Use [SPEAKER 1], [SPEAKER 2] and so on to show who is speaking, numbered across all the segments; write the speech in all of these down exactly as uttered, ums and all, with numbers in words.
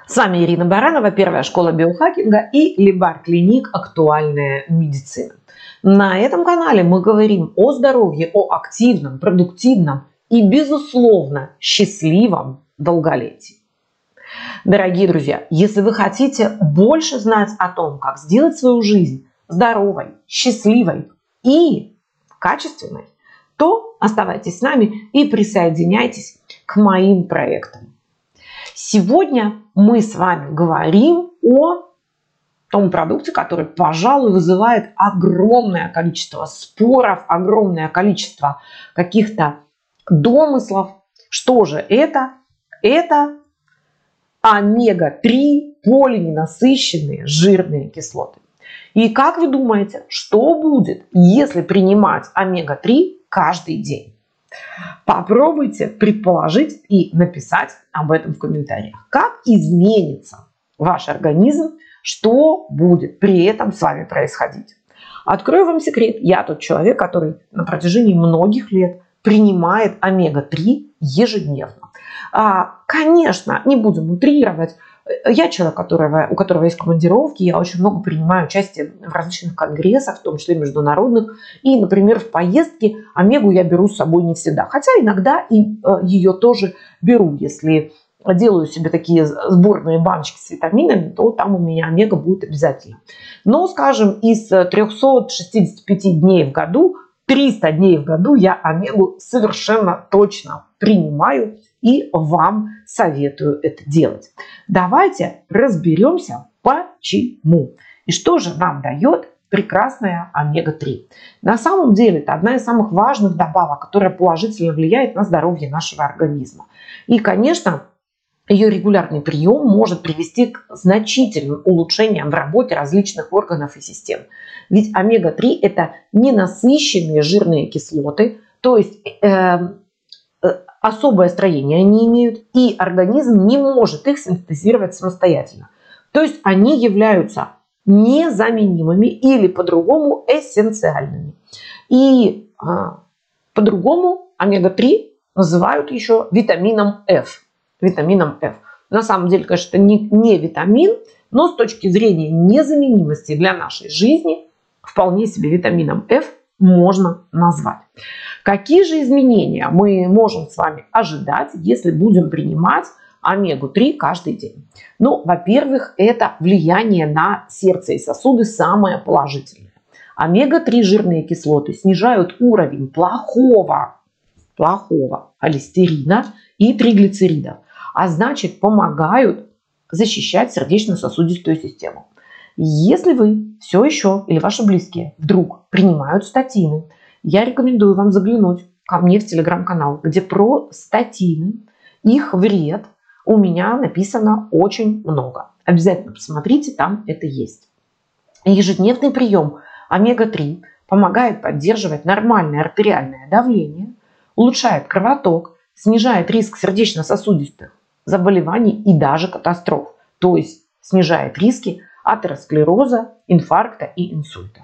[SPEAKER 1] С вами Ирина Баранова, первая школа биохакинга и Либар Клиник «Актуальная медицина». На этом канале мы говорим о здоровье, о активном, продуктивном и, безусловно, счастливом долголетии. Дорогие друзья, если вы хотите больше знать о том, как сделать свою жизнь здоровой, счастливой и качественной, то оставайтесь с нами и присоединяйтесь к моим проектам. Сегодня мы с вами говорим о том продукте, который, пожалуй, вызывает огромное количество споров, огромное количество каких-то домыслов. Что же это? Это омега три полиненасыщенные жирные кислоты. И как вы думаете, что будет, если принимать омега три каждый день? Попробуйте предположить и написать об этом в комментариях. Как изменится ваш организм, что будет при этом с вами происходить? Открою вам секрет. Я тот человек, который на протяжении многих лет принимает омега три ежедневно. А, конечно, не будем утрировать. Я человек, которого, у которого есть командировки, я очень много принимаю участие в различных конгрессах, в том числе международных. И, например, в поездке омегу я беру с собой не всегда. Хотя иногда и ее тоже беру. Если делаю себе такие сборные баночки с витаминами, то там у меня омега будет обязательно. Но, скажем, из трёхсот шестидесяти пяти дней в году, триста дней в году я омегу совершенно точно принимаю. И вам советую это делать. Давайте разберемся, почему. И что же нам дает прекрасная омега три. На самом деле это одна из самых важных добавок, которая положительно влияет на здоровье нашего организма. И, конечно, ее регулярный прием может привести к значительным улучшениям в работе различных органов и систем. Ведь омега три это ненасыщенные жирные кислоты, то есть э, особое строение они имеют, и организм не может их синтезировать самостоятельно. То есть они являются незаменимыми или по-другому эссенциальными. И а, по-другому омега три называют еще витамином F. Витамином F. На самом деле, конечно, это не, не витамин, но с точки зрения незаменимости для нашей жизни вполне себе витамином F можно назвать. Какие же изменения мы можем с вами ожидать, если будем принимать омегу три каждый день? Ну, во-первых, это влияние на сердце и сосуды самое положительное. омега три жирные кислоты снижают уровень плохого, плохого холестерина и триглицеридов, а значит помогают защищать сердечно-сосудистую систему. Если вы все еще или ваши близкие вдруг принимают статины, я рекомендую вам заглянуть ко мне в телеграм-канал, где про статины, их вред у меня написано очень много. Обязательно посмотрите, там это есть. Ежедневный прием омега три помогает поддерживать нормальное артериальное давление, улучшает кровоток, снижает риск сердечно-сосудистых заболеваний и даже катастроф, то есть снижает риски атеросклероза, инфаркта и инсультов.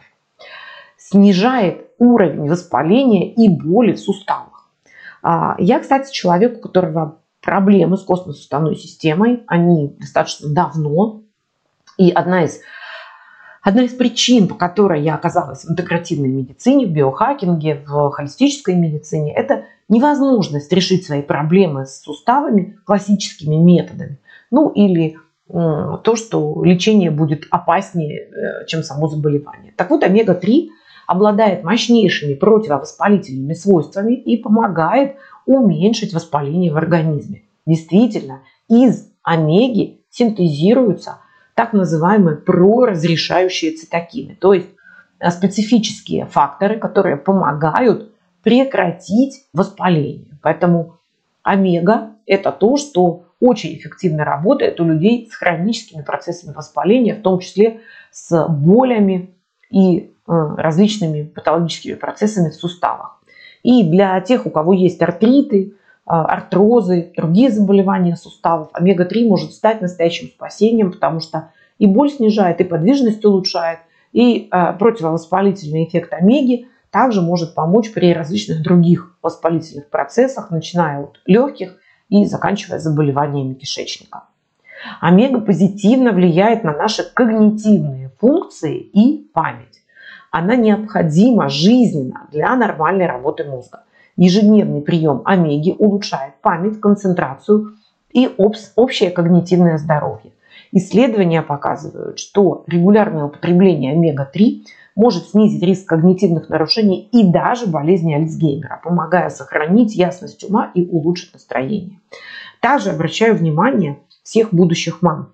[SPEAKER 1] Снижает уровень воспаления и боли в суставах. Я, кстати, человек, у которого проблемы с костно-суставной системой, они достаточно давно. И одна из, одна из причин, по которой я оказалась в интегративной медицине, в биохакинге, в холистической медицине, это невозможность решить свои проблемы с суставами классическими методами. Ну или то, что лечение будет опаснее, чем само заболевание. Так вот, омега три обладает мощнейшими противовоспалительными свойствами и помогает уменьшить воспаление в организме. Действительно, из омеги синтезируются так называемые проразрешающие цитокины, то есть специфические факторы, которые помогают прекратить воспаление. Поэтому омега – это то, что очень эффективно работает у людей с хроническими процессами воспаления, в том числе с болями и различными патологическими процессами в суставах. И для тех, у кого есть артриты, артрозы, другие заболевания суставов, омега три может стать настоящим спасением, потому что и боль снижает, и подвижность улучшает, и противовоспалительный эффект омеги также может помочь при различных других воспалительных процессах, начиная от легких и заканчивая заболеваниями кишечника. Омега позитивно влияет на наши когнитивные функции и память. Она необходима жизненно для нормальной работы мозга. Ежедневный прием омеги улучшает память, концентрацию и общее когнитивное здоровье. Исследования показывают, что регулярное употребление омега три может снизить риск когнитивных нарушений и даже болезни Альцгеймера, помогая сохранить ясность ума и улучшить настроение. Также обращаю внимание всех будущих мам.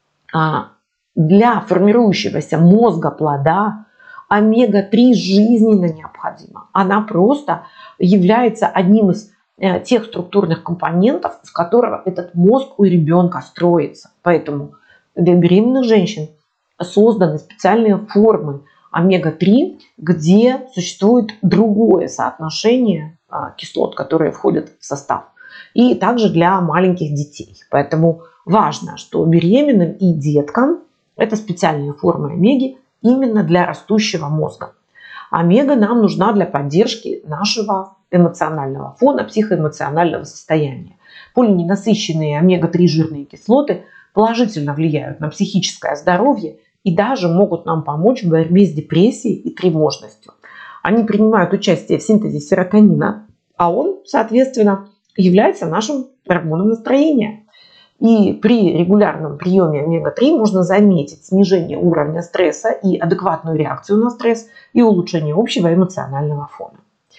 [SPEAKER 1] Для формирующегося мозга плода омега три жизненно необходима. Она просто является одним из тех структурных компонентов, с которого этот мозг у ребенка строится. Поэтому для беременных женщин созданы специальные формы омега три, где существует другое соотношение кислот, которые входят в состав. И также для маленьких детей. Поэтому важно, что беременным и деткам это специальные формы омеги именно для растущего мозга. Омега нам нужна для поддержки нашего эмоционального фона, психоэмоционального состояния. Полиненасыщенные омега три жирные кислоты положительно влияют на психическое здоровье и даже могут нам помочь в борьбе с депрессией и тревожностью. Они принимают участие в синтезе серотонина, а он, соответственно, является нашим гормоном настроения. И при регулярном приеме омега три можно заметить снижение уровня стресса и адекватную реакцию на стресс и улучшение общего эмоционального фона.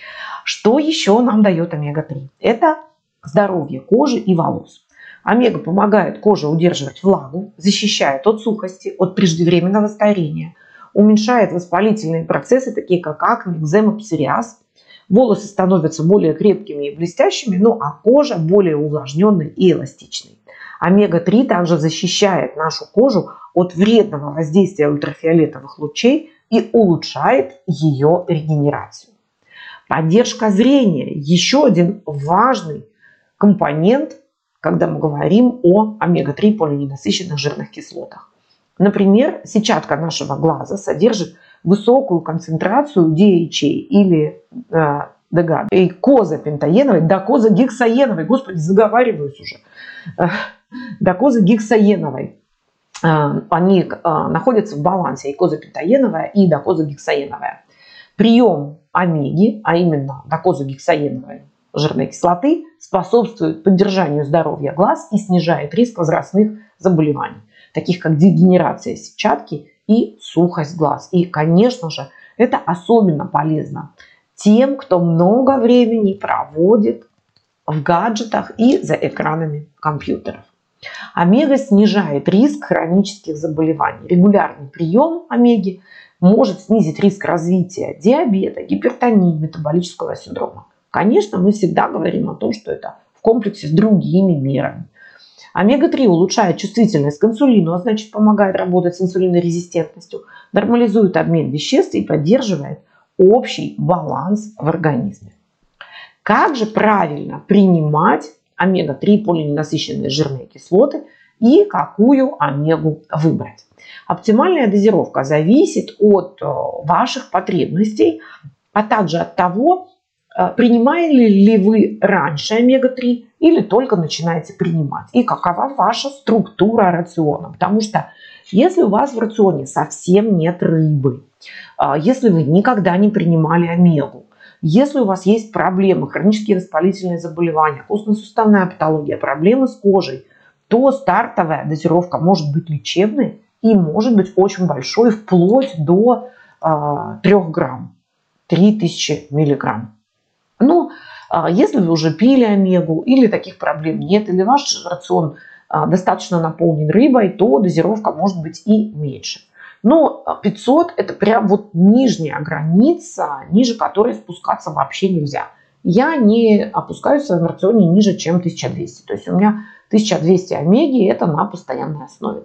[SPEAKER 1] Что еще нам дает омега три? Это здоровье кожи и волос. Омега помогает коже удерживать влагу, защищает от сухости, от преждевременного старения, уменьшает воспалительные процессы, такие как акне, экзема, псориаз. Волосы становятся более крепкими и блестящими, ну а кожа более увлажненной и эластичной. омега три также защищает нашу кожу от вредного воздействия ультрафиолетовых лучей и улучшает ее регенерацию. Поддержка зрения – еще один важный компонент, когда мы говорим о омега три полиненасыщенных жирных кислотах. Например, сетчатка нашего глаза содержит высокую концентрацию ди эйч эй или э, ДГА, и докозапентаеновой, докозагексаеновой, господи, заговариваюсь уже, э, докозагексаеновой. Э, они э, находятся в балансе, и козапентаеновая, и докозагексаеновая. Прием омеги, а именно докозагексаеновой жирной кислоты, способствует поддержанию здоровья глаз и снижает риск возрастных заболеваний, таких как дегенерация сетчатки и сухость глаз. И, конечно же, это особенно полезно тем, кто много времени проводит в гаджетах и за экранами компьютеров. Омега снижает риск хронических заболеваний. Регулярный прием омеги может снизить риск развития диабета, гипертонии, метаболического синдрома. Конечно, мы всегда говорим о том, что это в комплексе с другими мерами. омега три улучшает чувствительность к инсулину, а значит помогает работать с инсулинорезистентностью, нормализует обмен веществ и поддерживает общий баланс в организме. Как же правильно принимать омега три полиненасыщенные жирные кислоты и какую омегу выбрать? Оптимальная дозировка зависит от ваших потребностей, а также от того, принимали ли вы раньше омега три или только начинаете принимать, и какова ваша структура рациона. Потому что если у вас в рационе совсем нет рыбы, если вы никогда не принимали омегу, если у вас есть проблемы, хронические воспалительные заболевания, костно-суставная патология, проблемы с кожей, то стартовая дозировка может быть лечебной и может быть очень большой, вплоть до э, трёх грамм, три тысячи миллиграмм. Ну, если вы уже пили омегу или таких проблем нет, или ваш рацион достаточно наполнен рыбой, то дозировка может быть и меньше. Но пятьсот это прям вот нижняя граница, ниже которой спускаться вообще нельзя. Я не опускаюсь в своем рационе ниже, чем тысяча двести. То есть у меня тысяча двести омеги это на постоянной основе.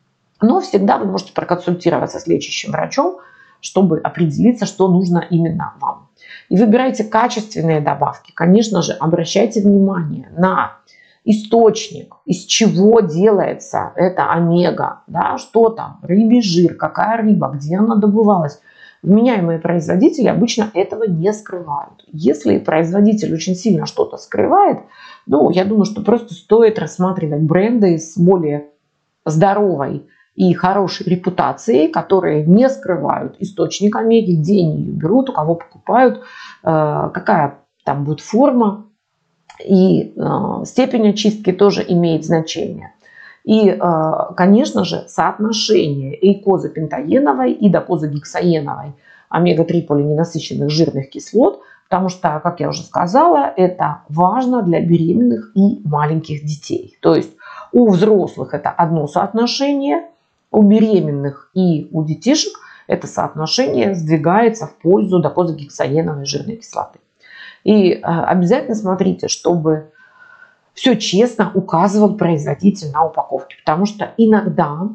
[SPEAKER 1] Но всегда вы можете проконсультироваться с лечащим врачом, чтобы определиться, что нужно именно вам. И выбирайте качественные добавки. Конечно же, обращайте внимание на источник, из чего делается эта омега, да, что там, рыбий жир, какая рыба, где она добывалась. Вменяемые производители обычно этого не скрывают. Если производитель очень сильно что-то скрывает, ну, я думаю, что просто стоит рассматривать бренды с более здоровой и хорошей репутацией, которые не скрывают источник омеги, где они ее берут, у кого покупают, какая там будет форма, и степень очистки тоже имеет значение. И, конечно же, соотношение эйкозапентаеновой и докозагексаеновой омега три полиненасыщенных жирных кислот, потому что, как я уже сказала, это важно для беременных и маленьких детей. То есть у взрослых это одно соотношение, у беременных и у детишек это соотношение сдвигается в пользу докозагексаеновой жирной кислоты. И обязательно смотрите, чтобы все честно указывал производитель на упаковке, потому что иногда,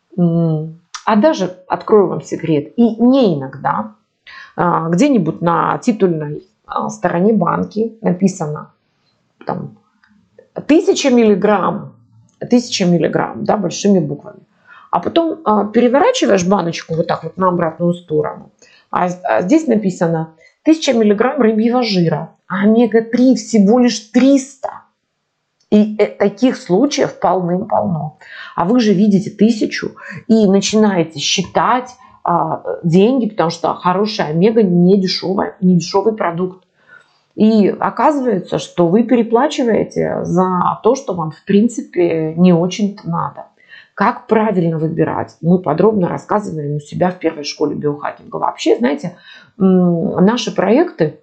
[SPEAKER 1] а даже открою вам секрет, и не иногда, где-нибудь на титульной стороне банки написано там тысяча миллиграмм, тысяча миллиграмм, да, большими буквами. А потом переворачиваешь баночку вот так вот на обратную сторону, а здесь написано тысяча миллиграмм рыбьего жира, а омега три всего лишь триста. И таких случаев полным-полно. А вы же видите тысячу и начинаете считать а, деньги, потому что хорошая омега не дешевая, не дешевый продукт. И оказывается, что вы переплачиваете за то, что вам в принципе не очень-то надо. Как правильно выбирать, мы подробно рассказываем у себя в первой школе биохакинга. Вообще, знаете, наши проекты,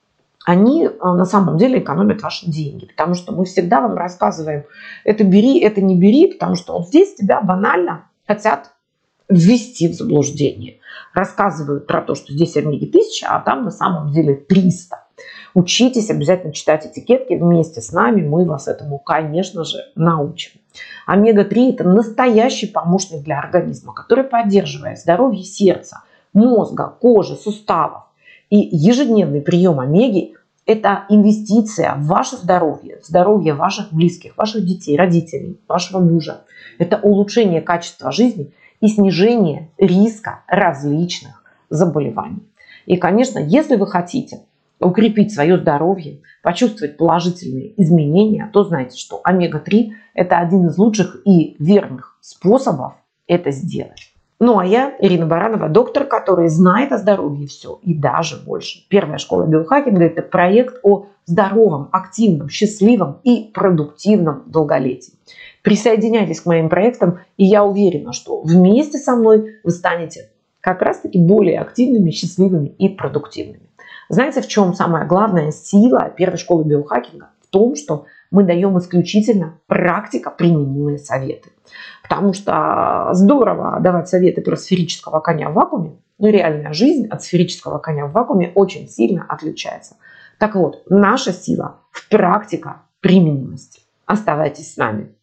[SPEAKER 1] они на самом деле экономят ваши деньги, потому что мы всегда вам рассказываем, это бери, это не бери, потому что вот здесь тебя банально хотят ввести в заблуждение. Рассказывают про то, что здесь омеги тысяча, а там на самом деле триста. Учитесь обязательно читать этикетки вместе с нами, мы вас этому, конечно же, научим. омега три – это настоящий помощник для организма, который поддерживает здоровье сердца, мозга, кожи, суставов. И ежедневный прием омеги – это инвестиция в ваше здоровье, в здоровье ваших близких, ваших детей, родителей, вашего мужа. Это улучшение качества жизни и снижение риска различных заболеваний. И, конечно, если вы хотите укрепить свое здоровье, почувствовать положительные изменения, то знайте, что омега три – это один из лучших и верных способов это сделать. Ну а я, Ирина Баранова, доктор, который знает о здоровье все и даже больше. Первая школа биохакинга – это проект о здоровом, активном, счастливом и продуктивном долголетии. Присоединяйтесь к моим проектам, и я уверена, что вместе со мной вы станете как раз-таки более активными, счастливыми и продуктивными. Знаете, в чем самая главная сила первой школы биохакинга? В том, что мы даем исключительно практико-применимые советы. Потому что здорово давать советы про сферического коня в вакууме, но реальная жизнь от сферического коня в вакууме очень сильно отличается. Так вот, наша сила в практико-применимости. Оставайтесь с нами.